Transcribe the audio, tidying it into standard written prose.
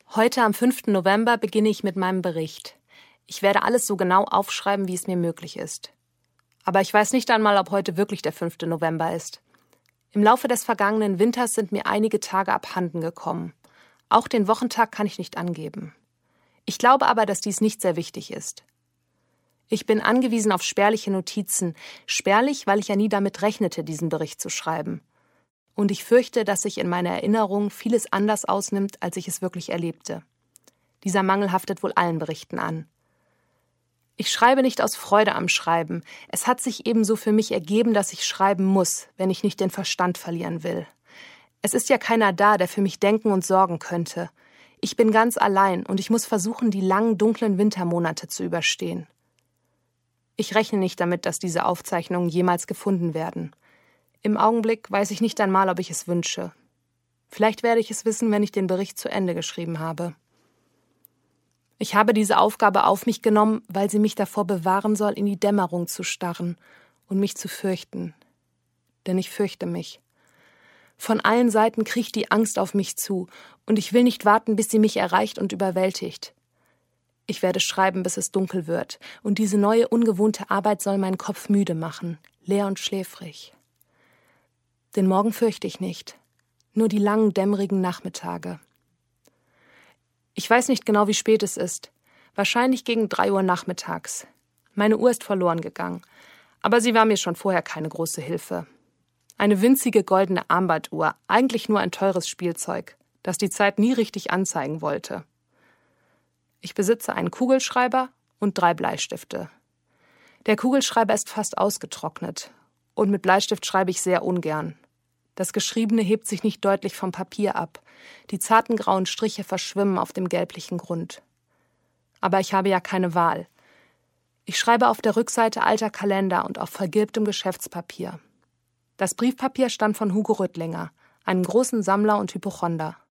Heute am 5. November beginne ich mit meinem Bericht. Ich werde alles so genau aufschreiben, wie es mir möglich ist. Aber ich weiß nicht einmal, ob heute wirklich der 5. November ist. Im Laufe des vergangenen Winters sind mir einige Tage abhanden gekommen. Auch den Wochentag kann ich nicht angeben. Ich glaube aber, dass dies nicht sehr wichtig ist. Ich bin angewiesen auf spärliche Notizen. Spärlich, weil ich ja nie damit rechnete, diesen Bericht zu schreiben. Und ich fürchte, dass sich in meiner Erinnerung vieles anders ausnimmt, als ich es wirklich erlebte. Dieser Mangel haftet wohl allen Berichten an. Ich schreibe nicht aus Freude am Schreiben. Es hat sich ebenso für mich ergeben, dass ich schreiben muss, wenn ich nicht den Verstand verlieren will. Es ist ja keiner da, der für mich denken und sorgen könnte. Ich bin ganz allein und ich muss versuchen, die langen, dunklen Wintermonate zu überstehen. Ich rechne nicht damit, dass diese Aufzeichnungen jemals gefunden werden. Im Augenblick weiß ich nicht einmal, ob ich es wünsche. Vielleicht werde ich es wissen, wenn ich den Bericht zu Ende geschrieben habe. Ich habe diese Aufgabe auf mich genommen, weil sie mich davor bewahren soll, in die Dämmerung zu starren und mich zu fürchten. Denn ich fürchte mich. Von allen Seiten kriecht die Angst auf mich zu, und ich will nicht warten, bis sie mich erreicht und überwältigt. Ich werde schreiben, bis es dunkel wird, und diese neue, ungewohnte Arbeit soll meinen Kopf müde machen, leer und schläfrig. Den Morgen fürchte ich nicht, nur die langen, dämmerigen Nachmittage. Ich weiß nicht genau, wie spät es ist. Wahrscheinlich gegen 3 Uhr nachmittags. Meine Uhr ist verloren gegangen, aber sie war mir schon vorher keine große Hilfe. Eine winzige goldene Armbanduhr, eigentlich nur ein teures Spielzeug, das die Zeit nie richtig anzeigen wollte. Ich besitze einen Kugelschreiber und 3 Bleistifte. Der Kugelschreiber ist fast ausgetrocknet. Und mit Bleistift schreibe ich sehr ungern. Das Geschriebene hebt sich nicht deutlich vom Papier ab. Die zarten grauen Striche verschwimmen auf dem gelblichen Grund. Aber ich habe ja keine Wahl. Ich schreibe auf der Rückseite alter Kalender und auf vergilbtem Geschäftspapier. Das Briefpapier stammt von Hugo Rüttlinger, einem großen Sammler und Hypochonder.